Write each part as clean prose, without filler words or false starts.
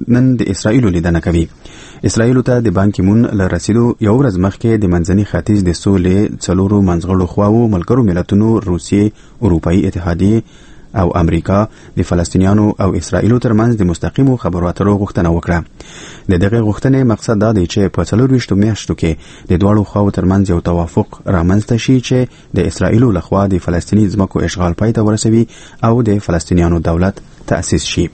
نن د اسرائیل لیدنه کوي. اسرائیل ته د بان کی مون له رسیدو یو ورځ مخکې د منځني ختیځ د سولې څلورو منځغړو خواو ملګرو ملتونو روسیې، اروپایي اتحادیه او امریکا د فلسطینیانو او اسرائیلو ترمنځ د مستقیمو خبرو اترو غوښتنه وکړه. د دغه غوښتنې مقصد دا دی چې په 24 میاشتو کې د دواړو خواو ترمنځ یو توافق رامنځته شي چې د اسرائیلو لخوا د فلسطیني ځمکو اشغال پای ته ورسوي او د فلسطینیانو دولت تأسیس شي.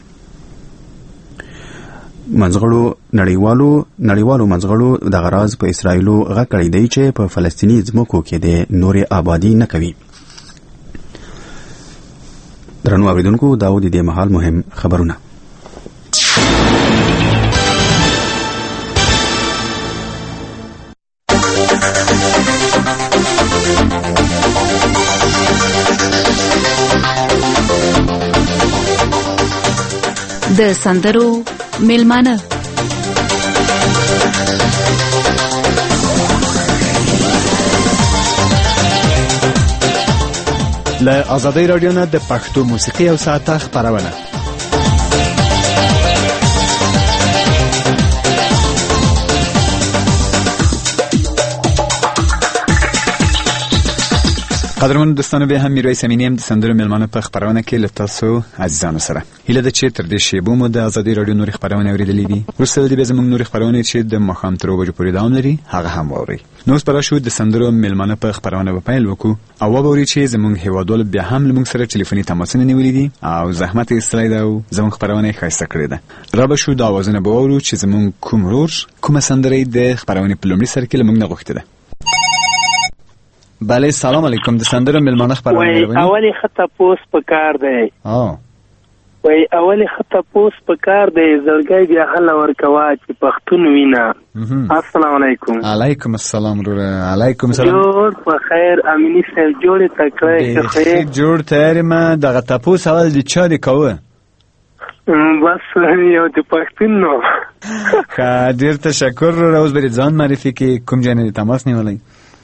نړیوالو منځغړو د غراز په اسرائیلو غږ کړی دی چې په فلسطیني ځمکو کې د نورې آبادی نه کوي. درنو اوریدونکو، دا د دې مهال مهم خبرونه. د سندرو میلمانه له آزادۍ رادیو نه د پښتو موسیقي او ساعته خبرونه. قدرمن دوستانو، به هم میرویس امینی هم د سندرو میلمانه په خبرونه کې له تاسو عزیزانو سره. هیله ده چې تر دې شیبو مو د آزادۍ رادیو نورې خبرونه اورېدلې دي. وروسته دې به زموږ نورې خبرونه چې د ماښام تر 2 بجو پورې دوام لري هغه هم واورئ. نو اوس به راشو د سندرو میلمانه په خبرونه به پیل وکړو او واورئ چې زموږ هیوادوال بیا هم له موږ سره ټلیفوني تماسونه نیولي دي او زحمت یې ایستلی ده او زموږ خبرونه یې ښایسته کړې ده. را به شو د اوازونه به واورو چې زموږ کوم ورور کومه سندره یې د خبرونې په لومړي سر کې له موږ نه غوښتې ده. بله، سلام علیکم. د سندرو میلمانه خبرونه وای اولی خطه پوس په کار دی. وای اولی خطه پوس په کار دی، زړګی بیا حل ورکوا چې پښتون وینا. السلام علیکم. علیکم السلام ورور. علیکم السلام. جوړ په خیر امینی سره جوړ تکړه خیر جوړ تیار ما دغه تاسو اول د چا دی کوه بس یو د پښتون نو. ډیر تشکر. اوس به ځان معرفي کې کوم جنې تماس نیولای.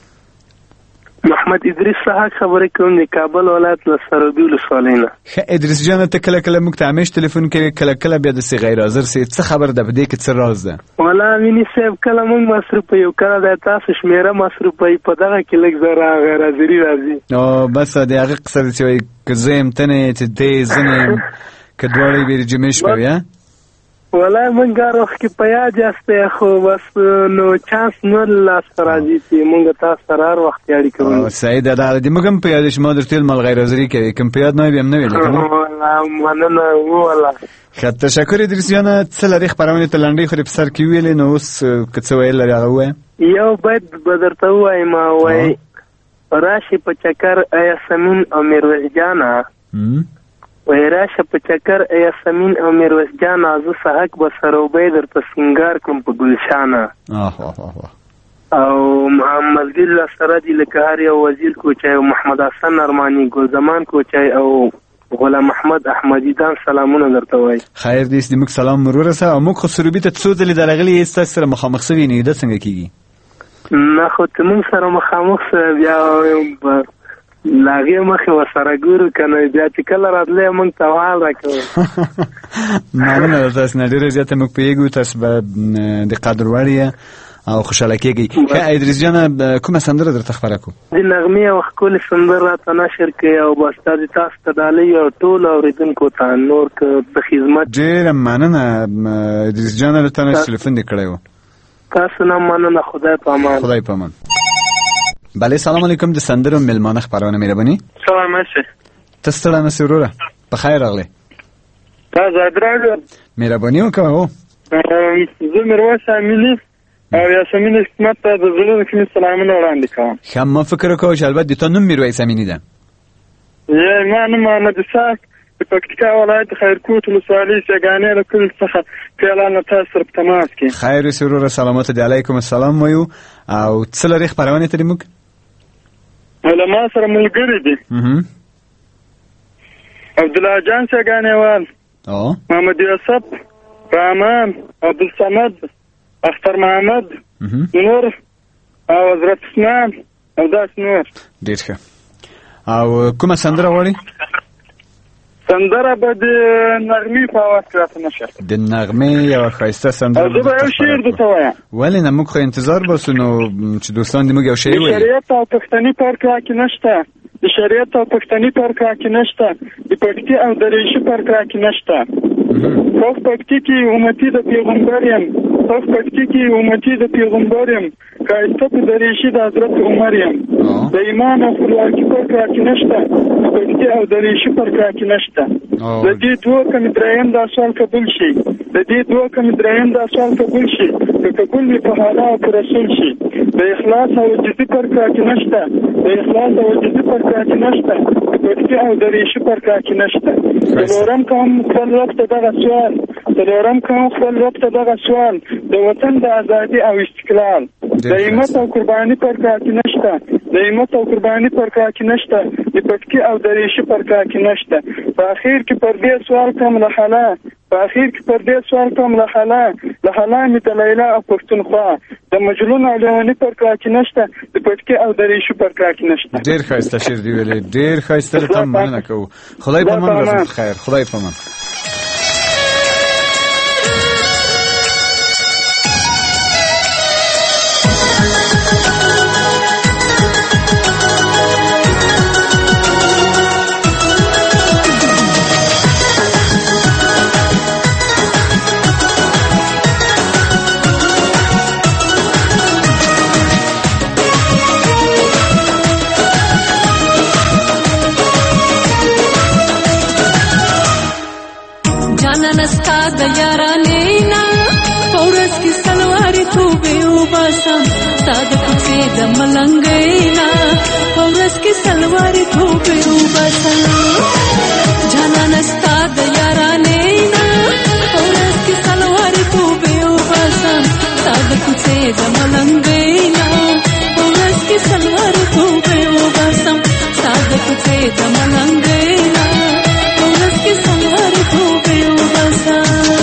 محمد ادریس صاحب خبرې کوم د کابل ولایت له سرودی ولسوالینا. ادریس جان ته کله کله موږ ته همیش ټلیفون کوي، کله کله بیا د سی غیر حاضر سي. څه خبر ده بده کې څه راز ده؟ ولا مینی صاحب کله موږ مصروف یو کله د تاسو شمیره مصروف په دغه کې لږ زره غیر حاضری راځي. او بس د هغه قصه چې کزم تنه چې دې زنه کډوړې به جمعش په یا ولا منګه روح کې پیا جاسته خو بس نو چانس نو لاس راځي چې مونږ تاسو سره وخت یاري کوو. سعید دا د موږ په یاد شمه درته مل غیر حاضری کوي کوم په یاد نه بیم نه ویل کنه. مننه والله. خاطر تشکر ادریس جان. څه لري خبرونه ته لنډي خو په سر کې ویل نو اوس کڅ ویل لري هغه یو باید بدرته وای ما وای راشي په چکر ایا سمین او میرویس جانا وای راشه په چکر ایا سمین او میرویس جان ازو صحک به سروبې درته سنگار کوم په گلشانه. او محمد ګل سره دی لکه هر یو وزیر کوچای او محمد حسن ارمانی ګل زمان کوچای او غلام احمد احمدی دان سلامونه درته وای. خیر دې دې موږ سلام مرور سره او موږ خو سروبې ته څو ځلې درغلي است سره مخامخ سوي نه ده څنګه کیږي؟ نه خو ته موږ سره مخامخ سره بیا لاغه مخه وسره ګورو کنه بیا چې کله راتلې مونږ ته حال راکړو. مننه تاسو نه ډیره زیاته موږ پیګو تاسو به د قدر وړیا او خوشاله کېږي. که ادریس جان کومه سندره درته خبره کو؟ د نغمه او خپل سندره ته نشر کې او بس تاسو ته دالې او ټول اوریدونکو ته نور د خدمت ډیره مننه. ادریس جان له تاسو ټلیفون دې کړو. تاسو نه مننه. خدای پامان. خدای پامان. بله، سلام علیکم. د سندرو میلمانه خبرونه مهرباني. سلام علیکم. تاسو ته نس وروره په خیر راغلی. تاسو درغه مهرباني وکړه. زه میرویس امینی او یاسمین حکمت ته د زړه کې سلامونه وړاندې کوم. خام فکر کوم چې البته د تاسو میرویس امینی ده. یې ما نه محمد صاحب د پکتیکا ولایت خیرکوټ ولسوالۍ څنګه له کل څخه پیلانه تاسو سره تماس کې. خیر سرور سلامات دی. علیکم السلام وایو او څه لري خبرونه ته موږ علما سره ملګری دي. عبد الله جان څنګهوال محمد یوسف رحمان عبدالصمد اختر محمد نور او حضرت عثمان او داس نور. ډیر ښه. او کومه سندره وړي؟ سندره به د نغمې په اواز کې راته نشه د نغمې یوه ښایسته سندره زه به یو شعر درته وایم. ولې نه، موږ خو انتظار باسو نو چې دوستان دې موږ یو شعر ووایي. د شریعت او پښتني فرق راکې نشته، د شریعت او پښتني فرق راکې نشته، د پکتي او دریشي فرق راکې نشته. پس پکتي کې امتي د پیغمبر یم، پس پکتي کې امتي د پیغمبر یم، ښایسته په دریشي د حضرت عمر یم. د ایمان او خپلواکي فرق راکې نشته، د پکتي او دریشي فرق راکې نشته. د دې دوه کمې درېیم دا سوال قبول شي، د دې دوه کمې درېیم دا سوال قبول شي، که قبول مې په حالا او په رسول شي. د اخلاص او جدي فرق راکې نشته، د اخلاص او جدي فرق راکې نشته، د پکتي او دریشي فرق راکې نشته. څلورم کوم خپل رب ته دغه سوال، څلورم کوم خپل رب ته دغه سوال، د وطن د ازادي او استقلال. د همت او قرباني فرق راکې نشته، د همت او قرباني فرق راکې نشته، د پکتي او دریشي فرق راکې نشته. په اخر کې پر دې سوال کوم له حالا، په اخر کې پر دې سوال کوم له حالا، له حالا مې د لیلا او پښتونخوا. د مجنون او لیوني فرق راکې نشته، د پکتي او دریشي فرق راکې نشته. ډېر ښایسته شعر دی ویلی، ډېر ښایسته. ته مننه کوو. خدای په امان. ورځ خیر. خدای په امان. د یارانې نه په ورځ کې سلوارې توبې وباسم، ستا د کوڅې د ملنګۍ نه په ورځ کې سلوارې توبې وباسم. جانانه ستا د یارانې نه په ورځ کې سلوارې توبې وباسم، ستا د کوڅې د ملنګۍ نه په ورځ کې سلوارې توبې وباسم، ستا د کوڅې د ملنګۍ نه په ورځ کې سلوارې توبې وباسم.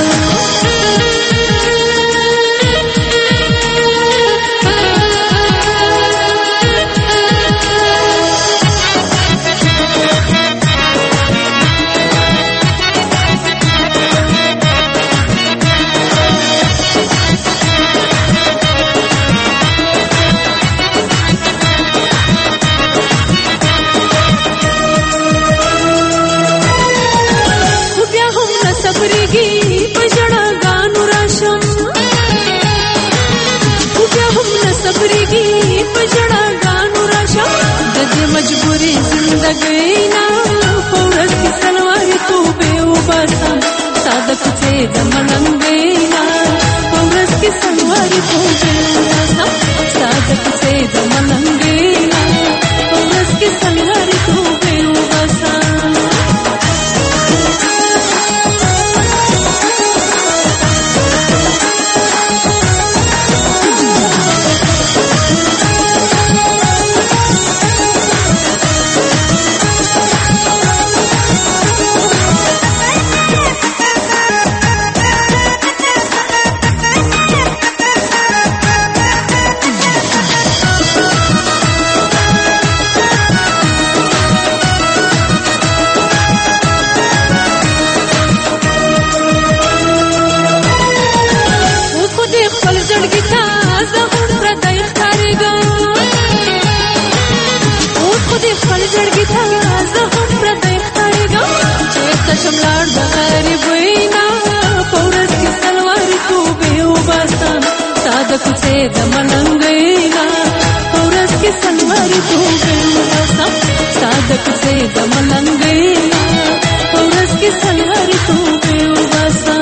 مجبوری زندګۍ نه په ورځ کې سلوارې توبې وباسم، ستا د کوڅې د ملنګۍ نه په ورځ کې سلوارې توبې وباسم، ستا د کوڅې د ملنګۍ نه په ورځ کې سلوارې توبې وباسم. کوڅې د ملنګۍ نه په ورځ کې سلوارې توبې وباسم، ستا د کوڅې د ملنګۍ نه په ورځ کې سلوارې توبې وباسم.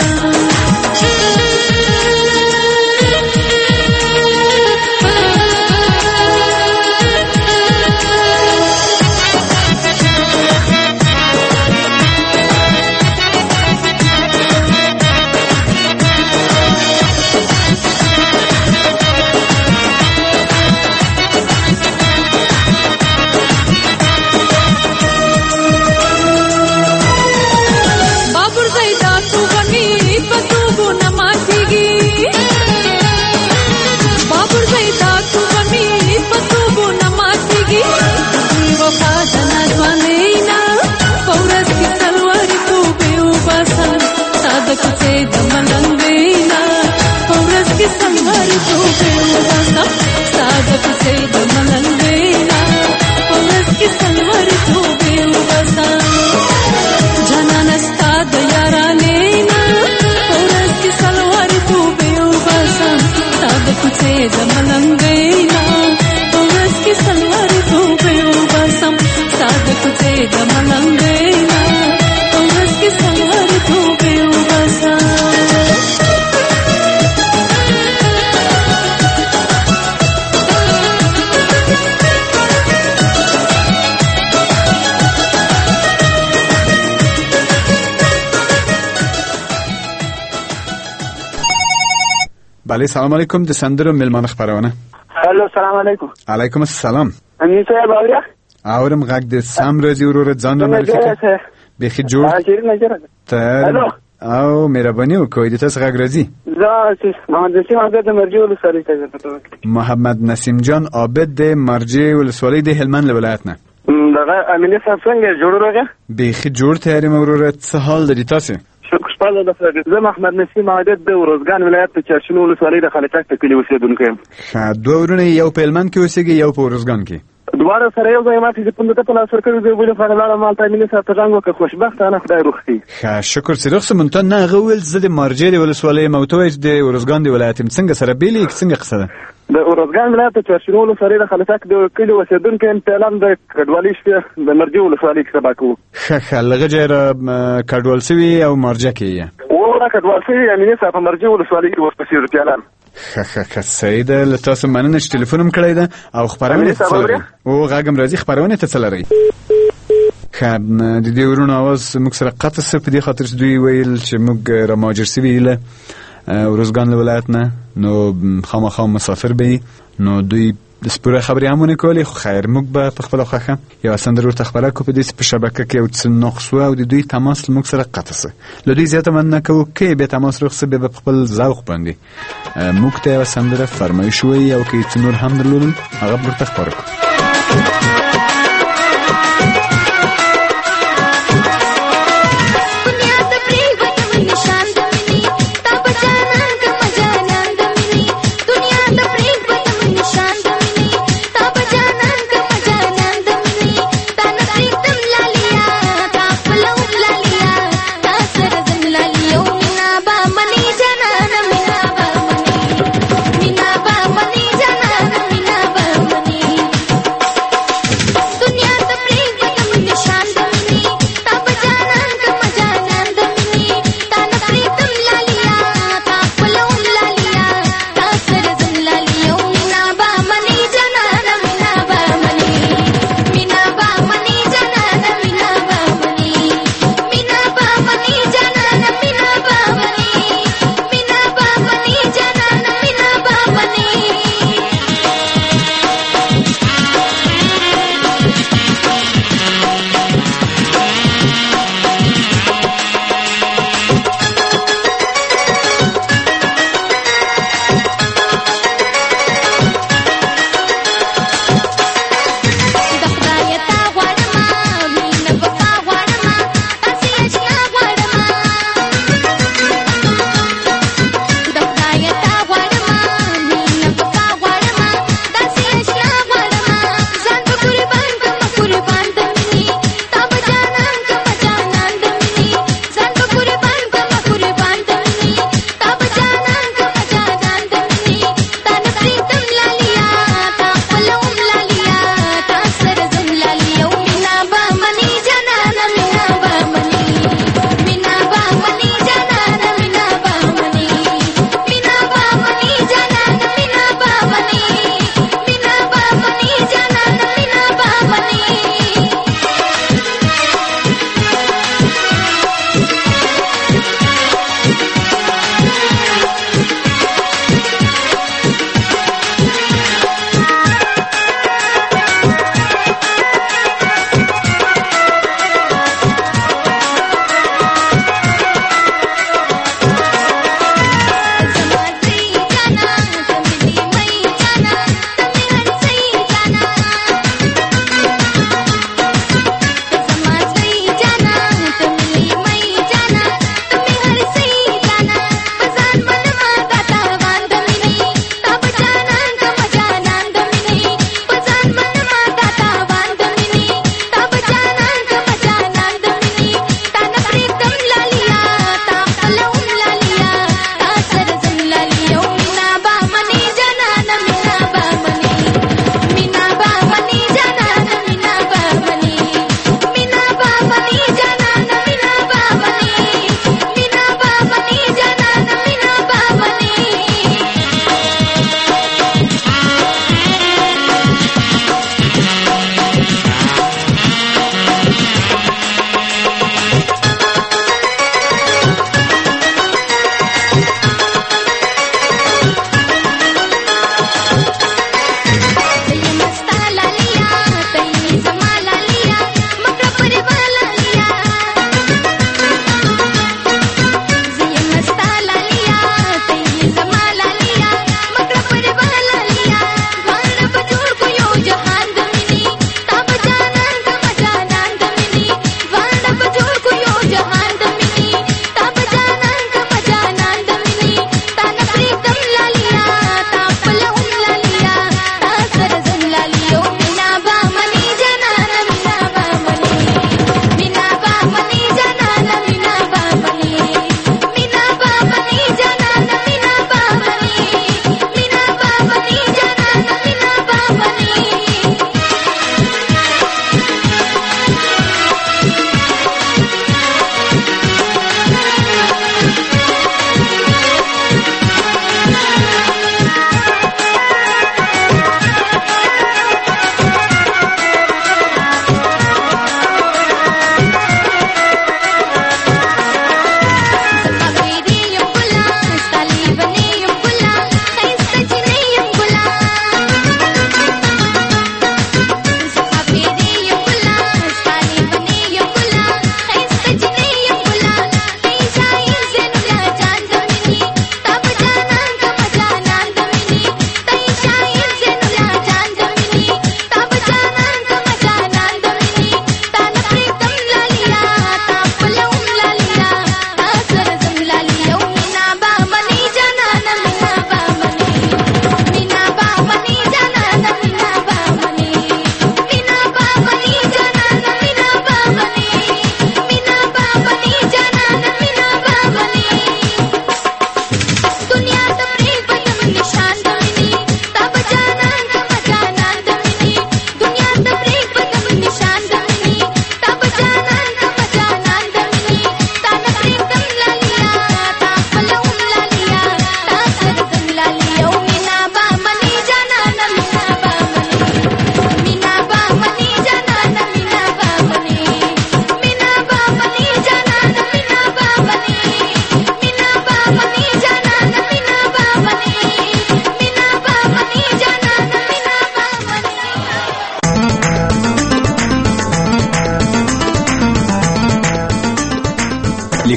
بله سلام علیکم. د سندرو میلمانه خبرونه. الو سلام علیکم. علیکم السلام. امین صاحب اوریا؟ اورم غږ د سم راځي ورور ځان نه معرفي کړه. بخي جوړ ته او مهرباني وکړئ د تاسو غږ راځي. زه محمد نسیم عابد د مرجع ولسوالۍ ته. محمد نسیم جان عابد د مرجع ولسوالۍ د هلمند ولایت نه. دغه امین صاحب څنګه جوړ راغی؟ بخي جوړ ته یې ورور څه حال لري تاسو؟ خوشاله ده. زه محمد نسیم عابد د ورزګان ولایت په چرشنو ولسوالۍ د خلچک په کلي اوسېدونکی یم. ښه دوه ورونه یو په هلمند کې اوسېږي یو په ورزګان کې. دواړه سره یو ځای ماته چې پوند ته په لاس ورکړو زه بل خبره لاړم مالته مینه سره څنګه وکړه خوشبختانه خدای روغتي. ښه شکر چې رخصه مونته نه غوول زه د مرجع د ولسوالۍ موتوج د ورزګان د ولایت څنګه سره بیلې څنګه قصه ده؟ د ورزګان ولایت چرشنو ولسوالۍ د خلچک د کلي اوسېدونکی یم. پلان د کډوالۍ شته د مرجع ولسوالۍ کې سبا کوو. ښه لږه جره کډوال سوي او مرجع کې وره کډوال سوي امینه صاحب مرجع ولسوالۍ کې ورپسې پلان. ښه صحیح ده. له تاسو مننه چې ټلیفون هم کړی ده او خبرونه ته څه لري او غږم راځي خبرونه ته څه لري. ښه د دې ورونو اواز موږ سره قطع سه په دې خاطر چې دوی ویل چې موږ را مهاجر سوي له ورزګان ولایت نه نو خامخا مسافر به نو دوی د سپوره خبرې همونه کولې خو خیر موږ به په خپل خوښه یو سندر ورته خبره کو په دې په شبکه کې یو څه نقص او د دوی تماس موږ سره قطع سه له دوی زیاته مننه کوو کې به تماس رخصه به خپل ذوق باندې موږ ته یو سندره فرمایش وي او کې نور هم درلودل هغه ورته خبره کو.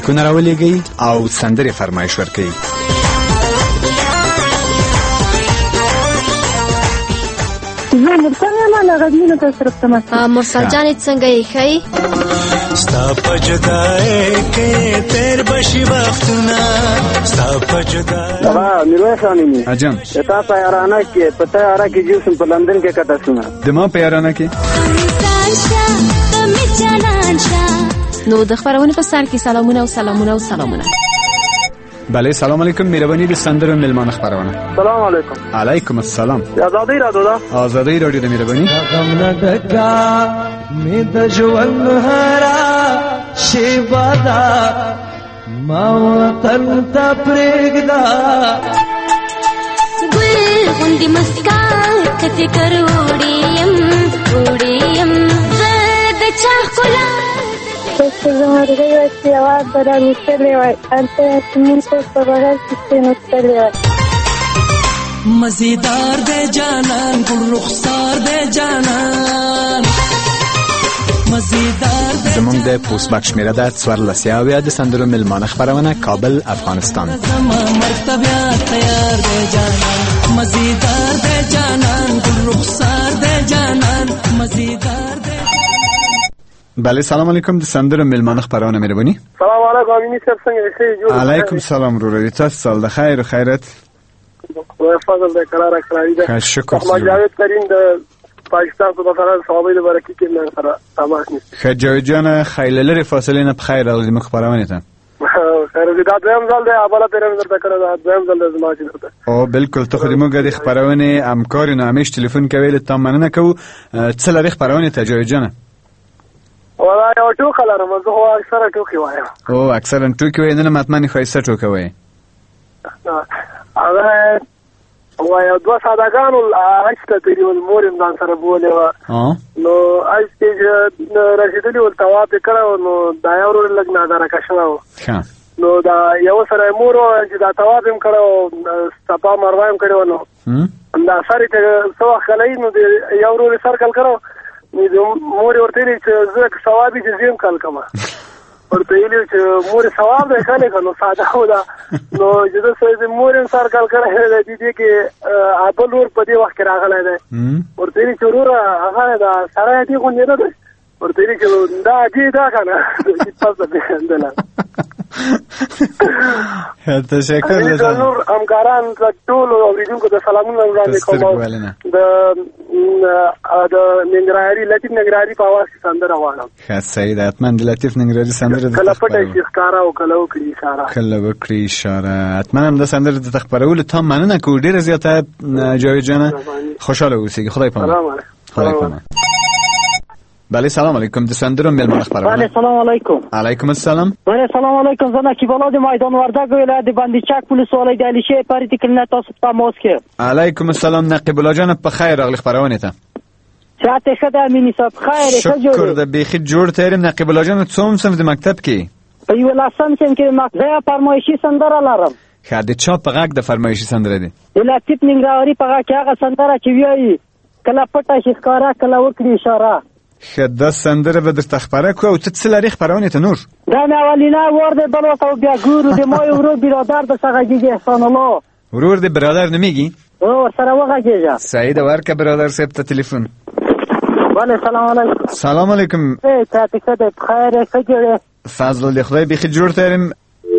ټلیفون راولېږئ او سندرې فرمایش ورکړئ. زه مرسل یم له غزني ته صرف تمه. مرسل جانې څنګه یې ښئ؟ ستا په جدای کې تیر بشي وختونه ستا په جدای. میرویس خانمی اجان تا په یارانه کې په تیاره کې جوسم په لندن کې کټه سونه د ما په یارانه کې. نو د خبرونه په سر کې سلامونه او سلامونه او سلامونه. بله سلام علیکم، مهرباني د سندرو ملمان خبرونه. سلام علیکم. علیکم السلام. آزادی رادیو دا آزادی رادیو د مهرباني. غم نه ډکا می د ژوند هرا شیبا دا ما وطن ته پرېږدا ګل غوندې مسکا کته کر وړیم د چا ښکلا زموږ د یوه بره نوستلی وای هلته زموږ په بغل کې نوستلی وای. مزیدار دے جانان گل رخسار دے جانان مزیدار دے زمونږ د پوسټ باکس شمیره ده 14 د سندرو ملمانه خبرونه کابل افغانستان. مرتبه تیار دے جانان مزیدار دے جانان گل رخسار دے جانان مزیدار دے. بله سلام علیکم، د سندرو ملمانه خبرونه مهرباني. سلام علیکم امینی صاحب څنګه یې؟ علیکم سلام ورور، تاسو سال د خیر او خیرت. فضل د قرار اکراری ده. شکر. احمد جاوید کریم د پاکستان په مثلا صحابه د برکې کې من سره تماس نیسي. خجاوید جان خیلی لري فاصله نه بخیر راغلی مخ خبرونه ته. خیر دې دا دویم ځل دی اوله پیرم درته کړه دا دویم ځل د زما چې درته. او بالکل ته خو دې موږ د خبرونه همکار نه همیش ټلیفون کوي ته مننه کوو. څه لري خبرونه ته جاوید جان؟ والله یو ټوکه لرم زه خو اکثره ټوکې وایم. او اکثرا ټوکې وایي نه مطمئن ښایسته ټوکه وایي. هغه وایي دوه سادهګانو حج ته تللي ول مور یې ځان سره بولې وه نو حج کې رسېدلي ول طواف یې کړی و نو دا یو ورور لږ نادرکه شوی و نو دا یو سره یې مور وویل چې دا طواف یې هم کړی و صفا مروه یې هم کړې وه نو دا سر یې ته څه وخت کلی نو د یو ورور یې سر کل کړی مور یې ورته ویلي چې زه ثواب یې چې زه هم کل کړم ورته ویلي چې مور ثواب دی کلی که نو ساده و ده نو چې زه مور یې سر کل کړی دی دې کې بل ورور په دې وخت کې راغلی دی ورته ویلي چې وروره هغه دا سړی دې غوندې نه دی ورته ویلي چې دا دې دا که نه پس د خندله. تشکر د نور همکاران ټولو اورېدونکو ته سلامونه وړاندې کوم. د ننګرهاري لطیف ننګرهاري په اواز کې سندره غواړم. ښه صحیح ده، حتما د لطیف ننګرهاري سندره کله پټه شي ښکاره او کله وکړي اشاره. کله وکړي اشاره. حتما هم د سندره د خپرولو ته مننه کوو. ډېره زیاته جاوید جانه خوشحاله اوسئ. خدای پامان. خدای پامان. بله سلام علیکم، د سندرو ملمان خبرونه. بله سلام علیکم. علیکم السلام. بله سلام علیکم. زه نقیب الله د میدان وردګ ولایت د بندیچک ولسوالۍ د علیشې پریدي کلینه تاسو په تماس کې. علیکم السلام نقیب الله جان، په خیر راغلی خبرونه ته. صحت ښه ده امینی صاحب؟ خیر ښه جوړ. شکر ده بیخي جوړ تیرم. نقیب الله جان څوم صنف د مکتب کې؟ په 11 صنف کې مکتب فرمایشي سندره لرم. ښه د چا په غږ د فرمایشي سندره دی؟ د لطیف ننګرهاري په غږ کې هغه سندره چې وایي کله پټه شي ښکاره کله وکړي اشاره. ښه دا سندره به درته خپره کړو. او ته څه لرې خپرونې ته نور؟ دا مې اولینه ور دی بل ورته بیا ګورو د ما یو ورور برادر د څغږیږي احسان الله. ورور دی برادر نومیږي؟ ورسره وغږېږه. صحیح ده ورکه برادر صاحب ته تلیفون. بله سلام علیکم. سلام علیکم. صحت ښه دی؟ بخیر یې ښه جوړ یې؟ فضل الله خدای بیخي جوړ ته یم.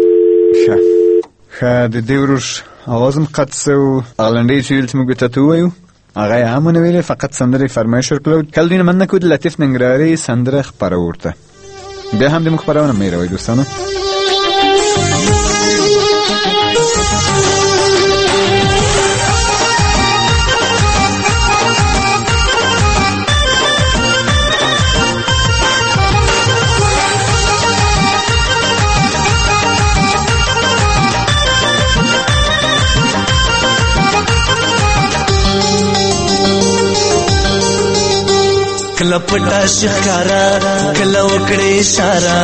ښه د دې ورور اواز هم قطع څه و هغه لنډۍ چې ویل چې موږ ته ووایو هغه یې هم ونه ویلې فقط سندرې فرمایش ورکړو. کله دوی نه مننه کوو د لطیف ننګرهاري سندره خپره ورته. بیا هم د موږ خپرونه مه هېروئ دوستانو. کله پټه شکارا کله وکړې اشاره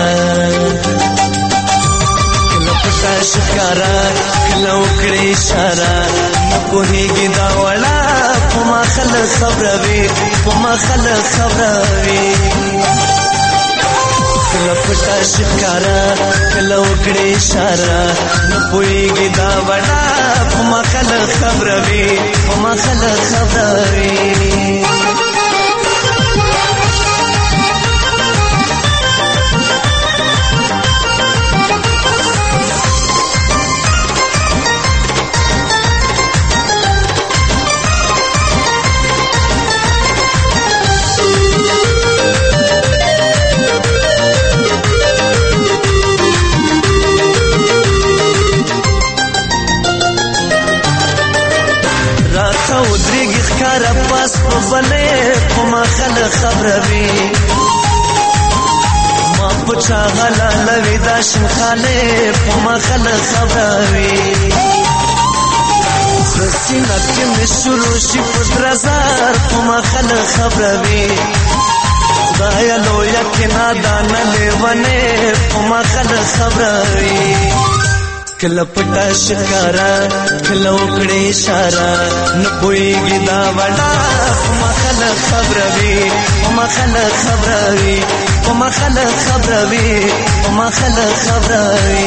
کله پټه شکارا کله وکړې اشاره پوهېږي دا وړه په ما خلک خبروي په ما خلک خبروي کله پټه ښکارا کله وکړې اشاره نه پوهېږي دا وړه په ما خلک خبروي په ما خلک خبروي ودرېږي ښکاره پاس په بلې په ما خلک خبروي ما په چا غلالوي دا شنخانې په ما خلک خبروي زه سینه کې مې شروع شي په درزار په ما خلک خبروي خدایه لویه کې نادانه لیونې په ما خلک خبروي کله پټه ښکارا کله وکړې اشاره نه پوهېږي دا وړه په ما خلک خبروي په ما خلک خبروي په ما خلک خبروي په ما خلک خبروي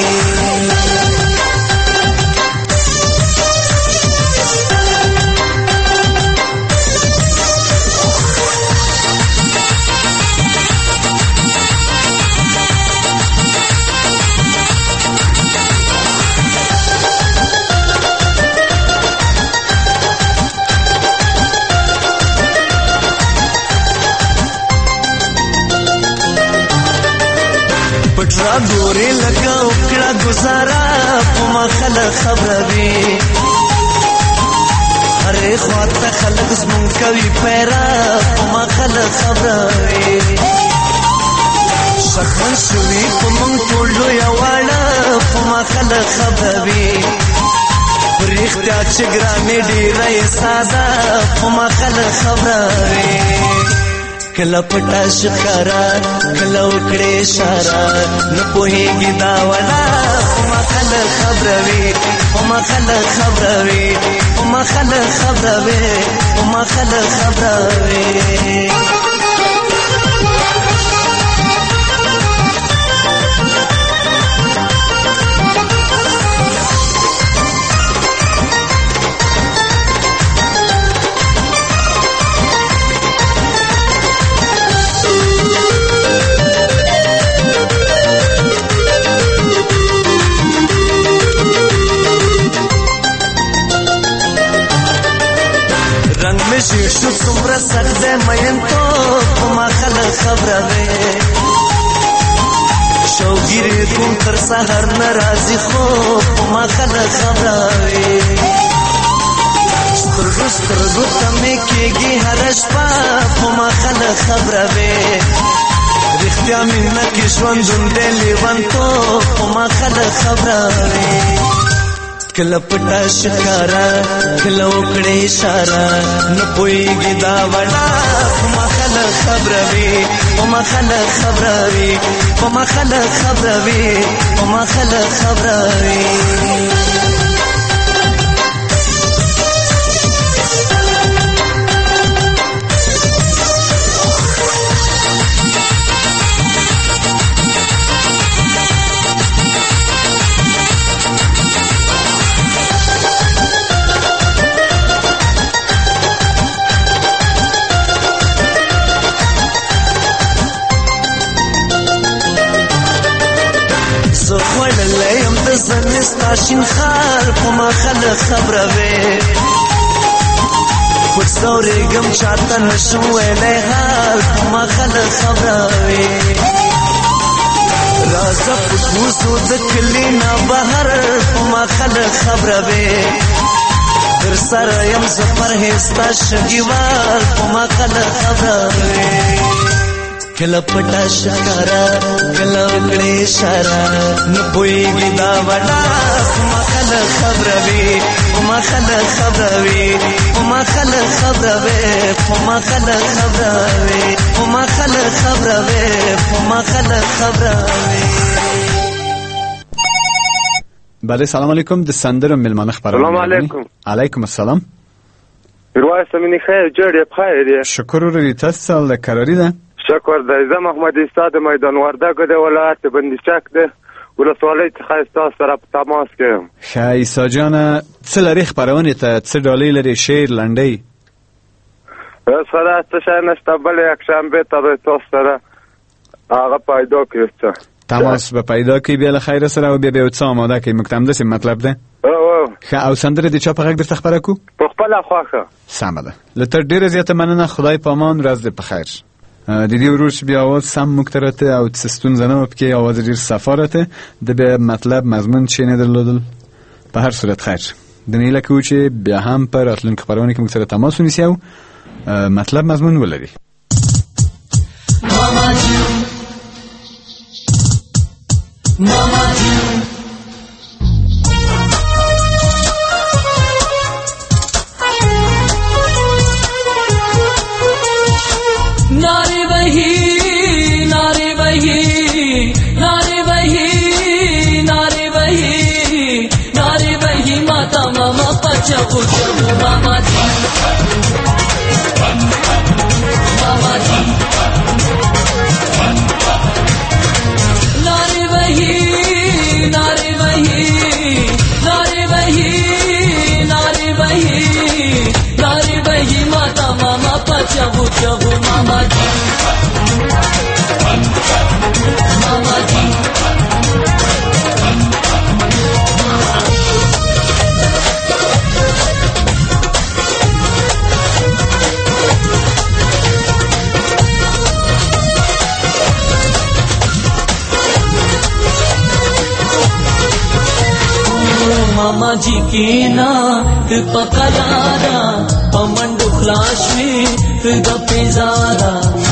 پټرا ګورې لکه وکړه ګزاره په ما خلک خبروي هرې خواته خلک زمونږ کوي پیره په ما خلک خبروي شکمن شوي په مونږ ټول لویه واړه په ما خلک خبروي په رښتیا چې ګرانې ډېره یې ساده په ما خلک خبروي کله پټه ښکارا کله وکړې اشاره نه پوهېږي دا وړه په ما خلک خبروي په ما خلک خبروي په ما خلک خبروي په ما خلک خبروي شیر شو څومره سخت دی مینتوب په ما خلک خبروي شوګیرې کوم تر سهار نه راځي خوب په ما خلک خبروي سترګو سترګو ته مې کېږي هره شپه په ما خلک خبروي رښتیا مینه کې ژوندون دی لیونتوب په ما خلک خبروي کله پټه ښکارا کله وکړې اشاره نه پوهېږي دا وړه په ما خلک خبروي په ما خلک خبروي په ما خلک خبروي په ما خلک خبروي زنستا شینخار په ما خلک خبروي پټ ځورېږم چاته نشم ویلی حال په ما خلک خبروي راځه پټ وځو د کلي نه بهر په ما خلک خبروي در سره یم زه پرهېز ستا شګیوال په ما خلک خبروي کله پټه ښکارا کله وکړې اشاره نه پوهېږي دا وړه په ما خلک خبروي په ما خلک خبروي په ما خلک خبروي په ما خلک خبروي په ما خلک خبروي په ما خلک خبروي بله سلام علیکم د سندرو ملمانه خبرونه سلام علیکم علیکم السلام میرویس امینی خیر جوړ یې بخیر دی شکر ورو تاسو له قراری ده شکر دی. زه محمد عیسی د میدان وردګو د ولایت بندیچک د ولسوالۍ څخه ستاسو سره په تماس کې یم. ښه عیسی جانه، څه لري خپرونې ته؟ څه ډالۍ لري؟ شعر، لنډۍ؟ سره څه شی نشته، بلې یکشنبې ته به تاسو سره هغه پیدا کړو. څه تماس به پیدا کړي بیا له خیره سره او بیا به یو څه آماده کړي. موږ ته همداسې مطلب ده؟ ښه، او سندره د چا په غږ درته خپره کړو؟ په خپله خوښه. سمه ده. له تا ډېره زیاته مننه. خدای په امان. ورځ دې په خیر. د دې ورور چې بیا اواز سم موږ ته راته او څه ستونزه نه وه پکې، اواز ډېر صفا راته، د بیا مطلب مضمون چې نه درلودل. په هر صورت خیر. د نه هیله کوو چې بیا هم په راتلونکي خپرونې کې موږ سره تماس ونیسي او مطلب مضمون ولري. नारे बही नारे बही नारे बही नारे बही नारे बही माता मामा पचा पूछो मामा जी मामा जी नारे बही नारे बही नारे बही नारे बही नारे बही माता मामा पचा पूछो मामा जी मामा जी मामा जी की ना पकड़ाना पमंडु फ्लाश में गपे ज़ारा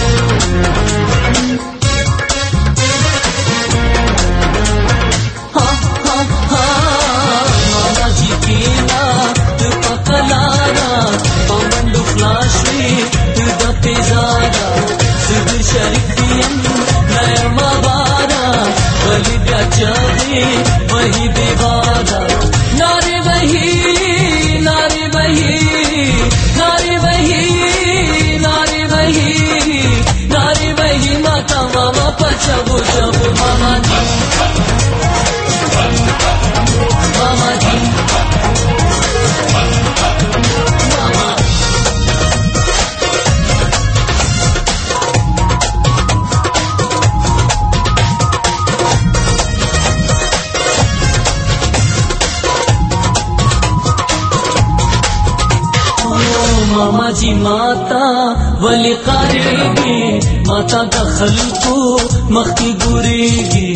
हाँ हाँ हाँ मामा जी की ना पकड़ाना पमंडु फ्लाश में गपे ज़ारा सिद्धू शरीफियन नयमा बारा वही ब्याचावे वही बेवारा नारे बही नारे बही नारे बही नारे बही नारे बही माता मामा पचबो चबो मामा जी मामा जी मामा मामा जी माता वली करेगी माता दखल को मख्ती गुरेगी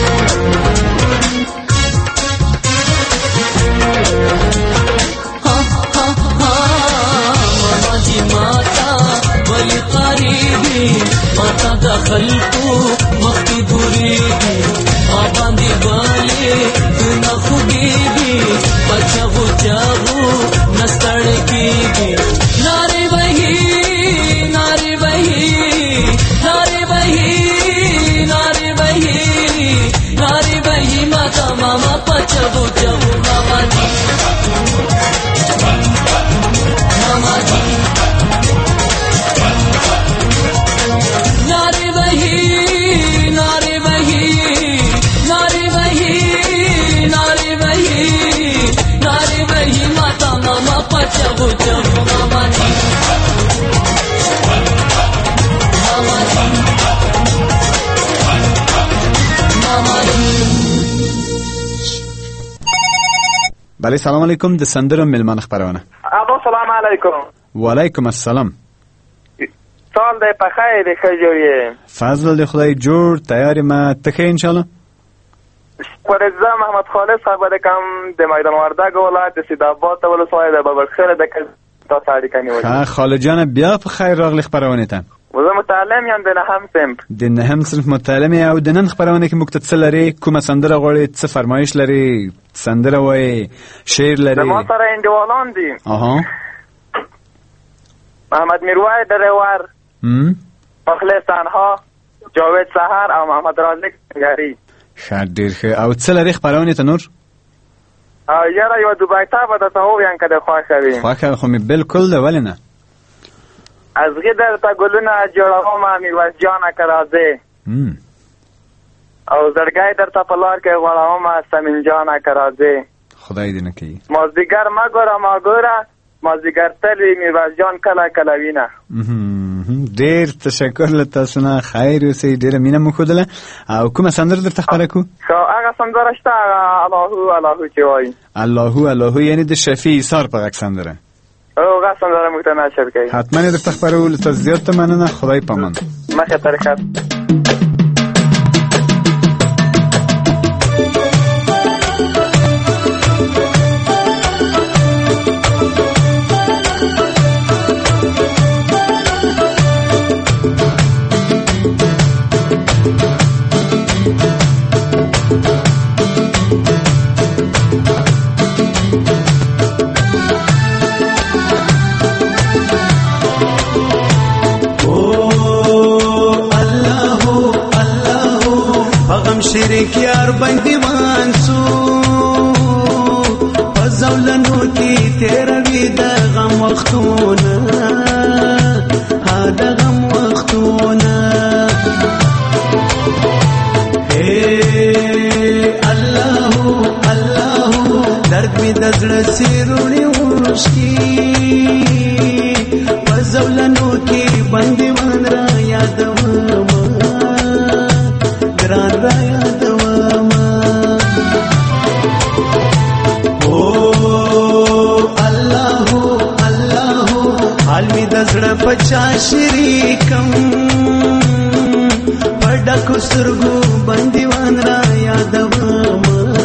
हाँ हाँ हाँ मामा जी माता वली करेगी माता दखल को मख्ती गुरेगी आबादी वाले न खुगेगी बचाओ जाओ नस्तड़ कीगी नारे बही नारे बही नारे बही नारे बही नारे बही माता मामा पचबो चबो मामा जी मामा जी नारे बही नारे बही नारे बही नारे बही नारे बही माता मामा पचबो चबो मामा जी मामा जी मामा जी. بله سلام علیکم. د سندرو ملمان خبرونه. الو سلام علیکم. وعلیکم السلام. سال دی په خیر دی ښه جوړ یې. فضل دی خدای جوړ. تیار ما ته ښه انشاءالله. پرزا محمد خالص خبر کم د میدان وردګ ولایت د سیدآباد ولسوالۍ د بابرخیل د تاسو اړیکه نیولې. ها خاله جان بیا په خیر راغلی خبرونه ته. زه متعلم یم د نهم صنف. د نهم صنف متعلم او د نن خبرونه کې موږ ته څه لري؟ کومه سندره غواړې؟ څه فرمایش لري؟ سندره وایي؟ شعر لري؟ ما سره انډیوالان دي. اها محمد میروای درور مخلص تنها جاوید سحر او محمد رازق نگری. ښه ډېر ښه. او څه لري خبرونه ته نور؟ یاره یو دوبای ته به درته ووایم که دې خوښه وي. خوښه خو مې بلکل ده. ولې نه؟ از غیر تا گلونه جوړوم میرویس جانه که راځې او زړګی درته په لار کې غوړوم سمین جانه که راځې. خدای دې نه کوي. مازدیګر مه ګوره ما ګوره مازدیګر تل وي میرویس جان کله کله وینه. ډېر تشکر له تاسو نه. خیر اوسئ. ډېره مینه مو ښودله. او کومه سندره درته خپره کړو؟ هغه سندره شته هغه اللهو چې وایي اللهو یعنی د شفیع ایثار په غږ سندره. هغه سندره موږ ته نشر کوي. حتما یې درته خپرو. له تاسو زیاته مننه. خدای پامان. مخه طریقت. شریک یار بندیوان سو پزولنو کی تیروی د غم وختونه ها د غم وختونه الله درد می د زړه سیرونی وشکی پزولنو کی بندیوان را یادوم ګران را یادوم الله حال می د زړه پچا شریکم پډکو سترګو بندیوان را یادوم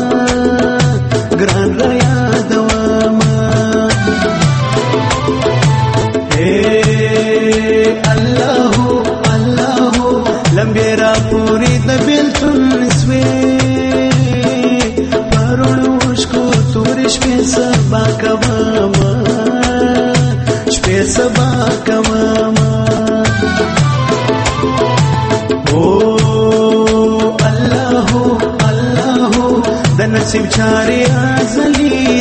ګران را یادوم الله لمبه را پوری د بیلتون سوی پرونوش کو تور شپې سبا کوما شپې سبا کوما الله د نصیب چاري ازلی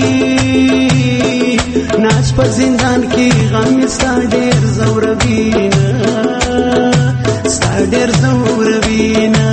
دی ناز په زندان کې غم ستا ډېر زوروینه ډېر زوروینه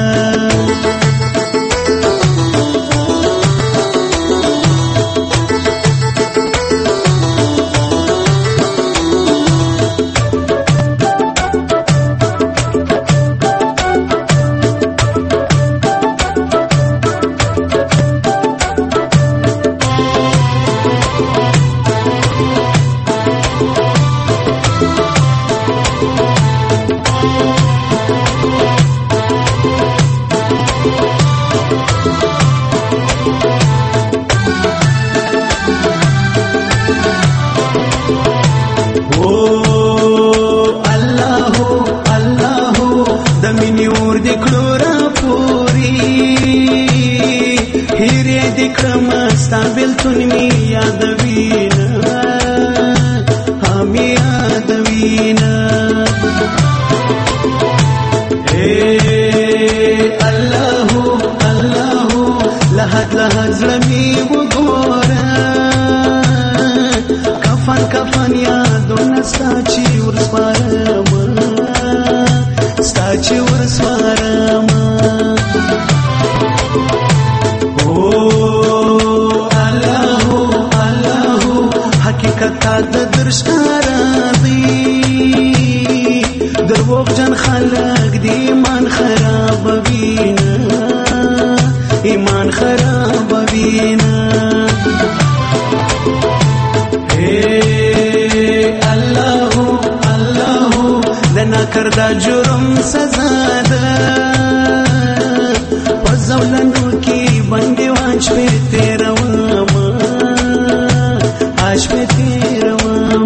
کردا جرم سزا ده پزولنو کی بندیوان شپې تیروم شپې تیروم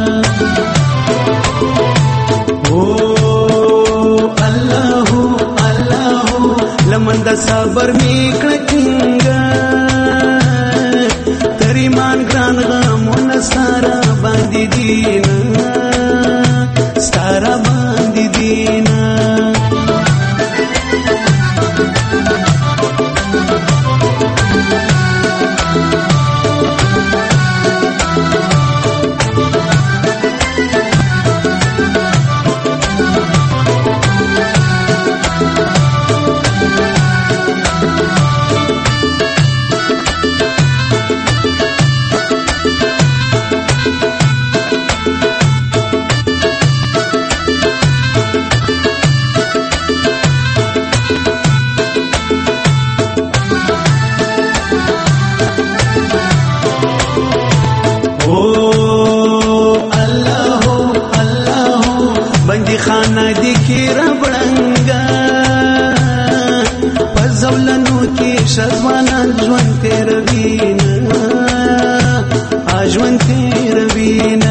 الله لمن د صبر میکړه څنګه تریمان ګران غمونه سارا باندې دینه ستاره باندې دینه الله الله بندي خانه دي کی ربړنګا پزولنو کې شزوانان ژوند تیر وینا ژوند تیر وینا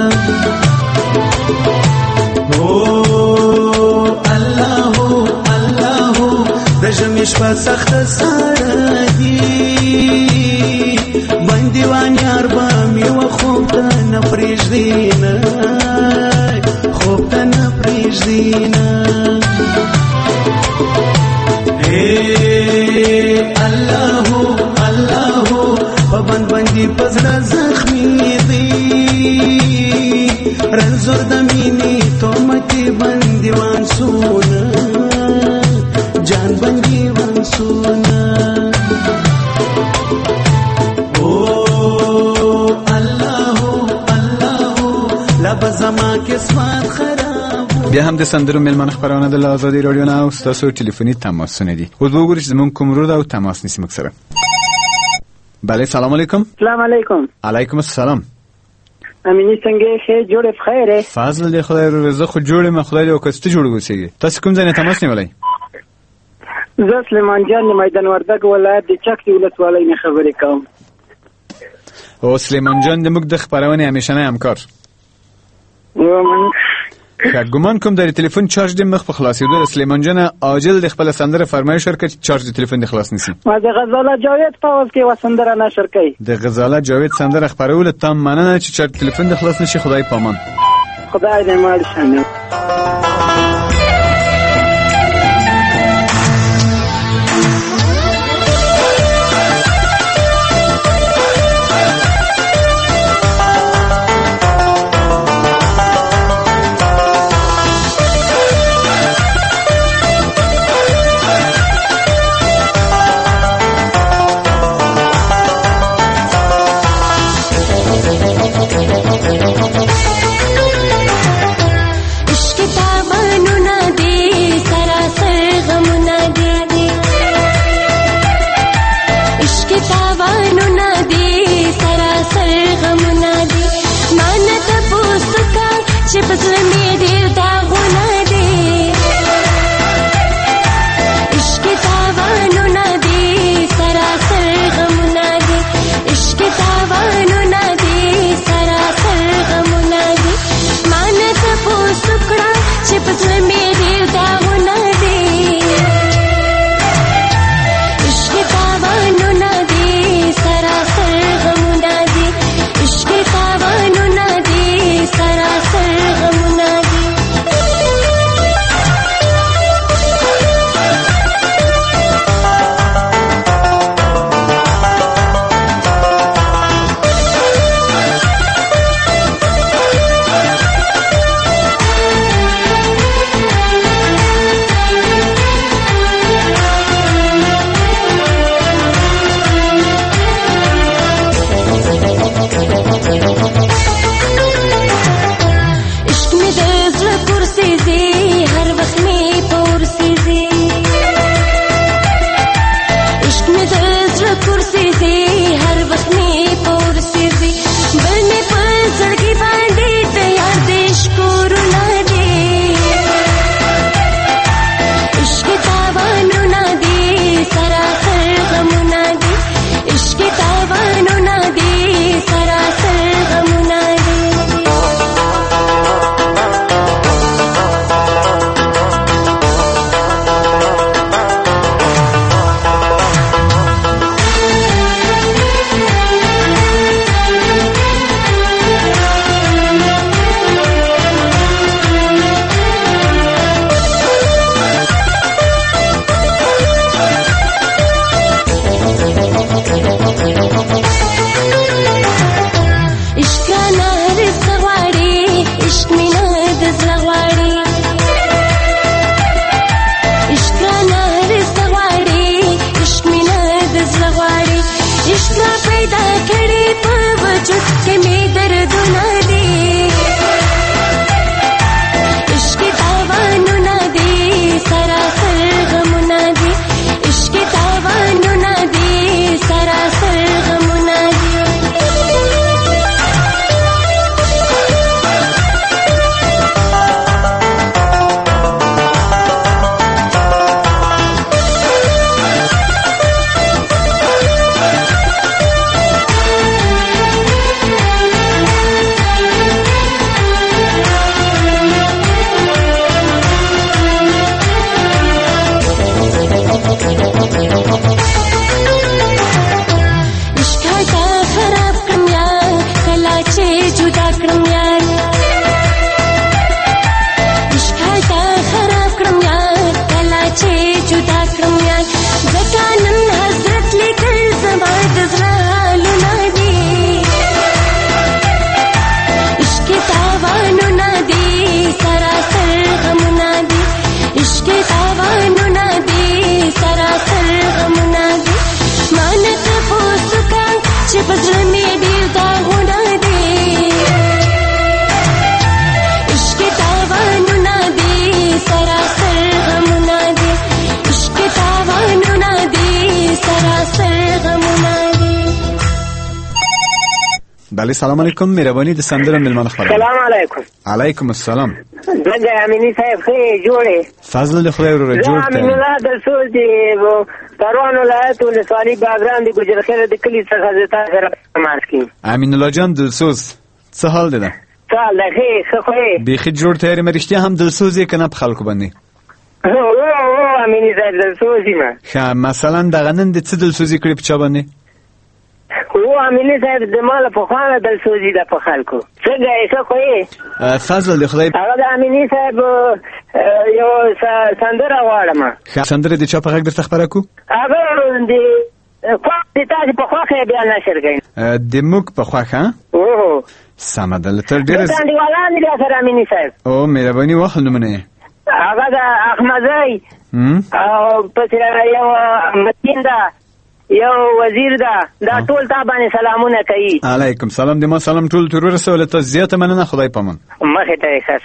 دژمش په سخت سره دی بندیوان یار به می و خوب ته نه پرېږدي نه خوب ته نه پرېږدي نه الله الله په بندي په زړه زخمي دی رنځور د مینې تهمتې بندیوان سونه جان بندیوان سونه بیا هم د سندرو میلمانه خپرونه د آزادي رادیو نه او ستاسو ټلیفوني تماسونه دي. اوس به وګورئ چې زموږ کوم رو ده او تماس نیسي موږ سره. بله سلام علیکم. سلام علیکم. علیکم السلام. امینی څنګه ښه جوړ بخیر؟ فضل دی خدای رو رضا خو جوړ ما خدای دې وکړه جوړ وسیږي. تاسو کوم ځای نه تماس نیولای؟ زه سلیمان جان د میدان وردګ ولایت د چک ولسوالۍ نه خبرې کوم. او سلیمان جان د موږ د خبرونه همیشنه همکار. که ګمان کوم در تلیفون چارج د مخ په خلاصېدو د سلیمان جان عاجل د خپل سندره فرمایش ورکړي چارج د تلیفون د خلاص نسی. ما د غزاله جاوید په اوس کې وسندره نشر کړي. د غزاله جاوید سندره خبرول تام مننه چې چارج تلیفون د خلاص نشي. خدای پامان. خدای دې مال شانه. بله سلام علیکم، مهربانی د سندره ملمان خبر. سلام علیکم. علیکم السلام. دغه امینی صاحب خې جوړه فضل خدای ورو جوړ ته. امین الله د سوز دی پروان ولایت ولسوالي باغران دی ګجر خیر د کلی څخه زتا سره ماسکی. امین الله جان دلسوز څه حال ده؟ سال خې خو بیخي جوړ ته مرشتي هم دلسوز کنه په خلکو باندې. او امینی صاحب دلسوزی ما. خا مثلا دغه نن د څه دلسوزی کړی په چا باندې؟ او امینی صاحب د مال په خوانه دلسوزی د په خلکو. څنګه یې څه کوي؟ فضل خدای. هغه د امینی صاحب یو سندره واړم. خا سندره د چا په غږ درته خبره کو؟ هغه د کوم تاسو په خوخه بیا نشر کړئ. د موږ په خوخه؟ او سمدل تر ډیر. د انډیوالان دي سره امینی صاحب. او مهرباني واخل نمونه. هغه د احمدای او په یو متین دا یو وزیر دا ټول تا باندې سلامونه کوي. علیکم سلام. د ما سلام ټول تر ورسول ته زیاته مننه. خدای پامن. مخه ته ښه.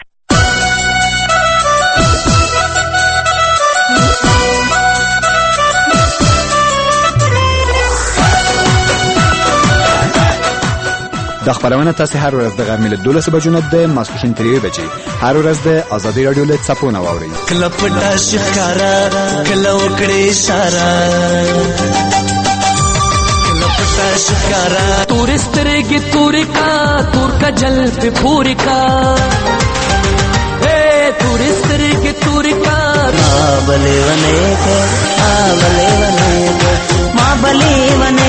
د خبرونه تاسو هر ورځ د غرمې له 12 بجو نه د ماسپښین تر 1 بجې هر ورځ د ازادي رادیو له څپونه واورئ. کلب پټا شکارا کلو کړي اشاره کلب پټا شکارا تورسترګي تورې کا جل په پورې کا اے تورسترګي تورې کا بلې ونه بلې ونه ما بلې ونه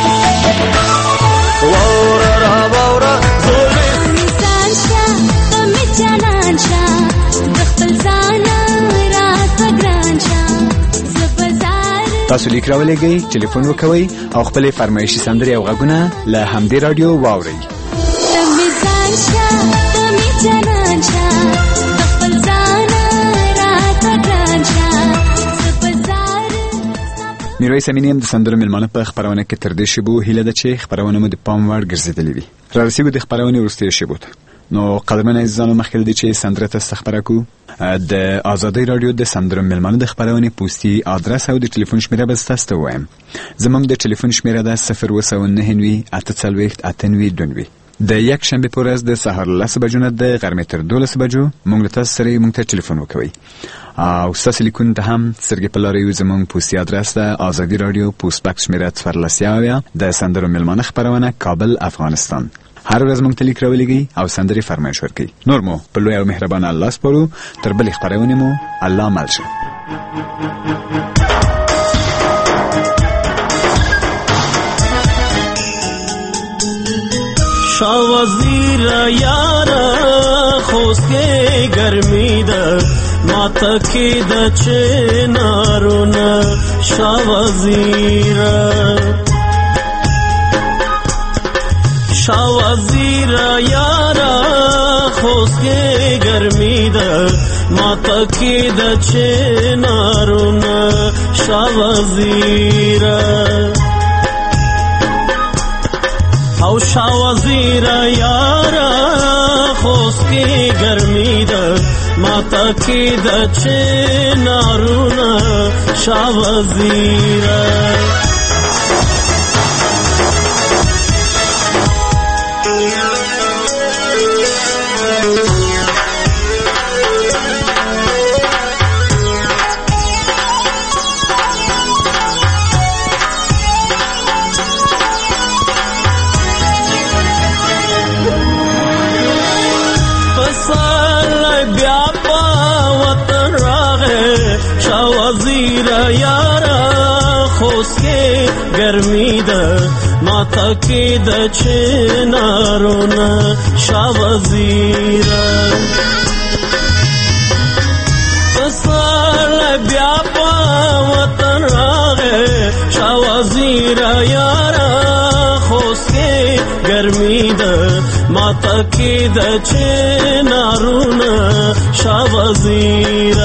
وورا وورا انسان شا تم جانان شا دخل زانا رات ګران شا زبزار. تاسو لیک راولېږئ، ټلیفون وکوئ او خپل فرمایشي سندرې او غږونه له همدې رادیو واورئ. تم انسان شا تم جانان شا دخل زانا رات ګران شا زبزار. میرویس امینی هم د سندرو ملمانه په خبرونه کې تر دې شیبو هیله ده چې خبرونه مو د پام وړ ګرځېدلې وي. رارسیږو د خبرونې وروستیو شیبو ته. نو قدرمن عزیزانو مخکې دې چې سندره ته خبره کو د آزادۍ رادیو د سندرو ملمانه د خبرونې پوسټي ادرس او د ټلیفون شمیره به تاسو ته وایم. زموږ د ټلیفون شمیره ده 029 840 892. د یک شنبه په ورځ د سهار 10 بجو نه د غرمې تر 12 بجو موږ تاسو سره موږ ته ټلیفون وکوي او تاسو لیکون ته هم سرګې په لارې زموږ پوسټي ادرس ده آزادۍ رادیو پوسټ باکس شمیره 14 د سندرو ملمانه خبرونه کابل افغانستان. هر ورځ موږ ته لیک راولېږئ او سندرې فرمایش ورکړئ. نور مو په لوی او مهربان الله سپارو. تر بلې خبرونې مو الله مل شه. شاه وزیر یارا خوسکې ګرمي ده ماته کې د چنارونه شاه وزیر شاه وزیر یارا خوسکې ګرمي ده ماته کې د چنارونه شاه وزیر او شاه وزیر یارا خوسکې ګرمي ده ماته کې د چنارونه شاه وزیر ګرمي ده ماته کې د چنارونه شاه وزیر پسال بیا په وطن راغې شاه وزیر یارا خوسکې ګرمي ده ماته کې د چنارونه شاه وزیر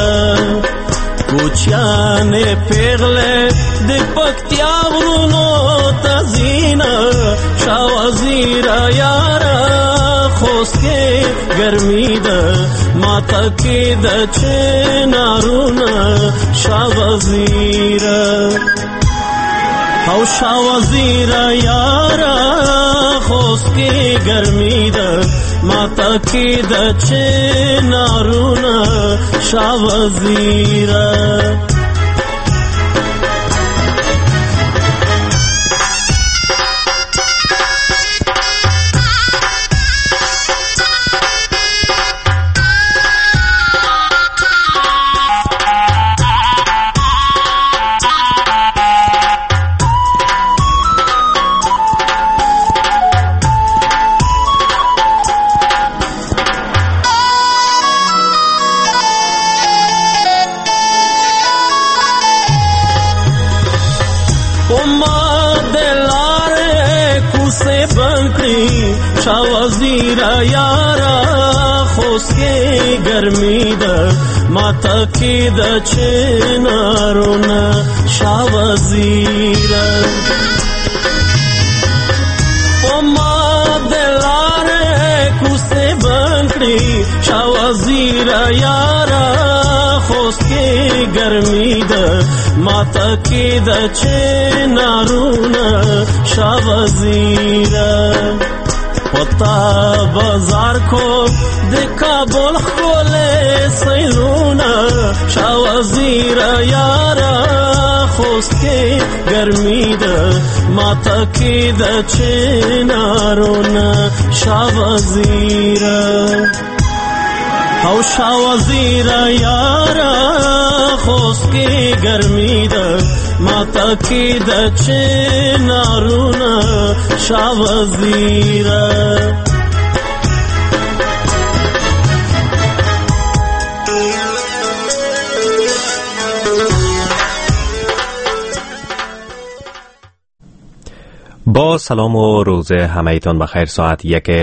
کوچیانه پیغله د پکتیا ورونو تزینا شاه وزیر یارا خوسکې ګرمي ده ماته کې د چنارونه شاه وزیر او شاوزیر یارا خوست کی گرمی ده ماتا کی ده چنارونا شاوزیره شاوزیرا یارا خوست کی گرمی ده ماتا کی ده چنارونا شاوزیرا او ما دلاره کوسه بنکری شاوزیرا یارا خوست کی گرمی ده ماتا کی ده چنارونا شاوزیرا پتا بازار کو د کابل خوله سیلونا شاوزیرا یارا خوست کی گرمی ده ماتا کی ده چنارونا شاوزیرا او شاوزیرا یارا خوست کی گرمی ده ماتا کی ده چنارونا شاوزیرا با سلام و روز همه‌تان بخیر. ساعت 1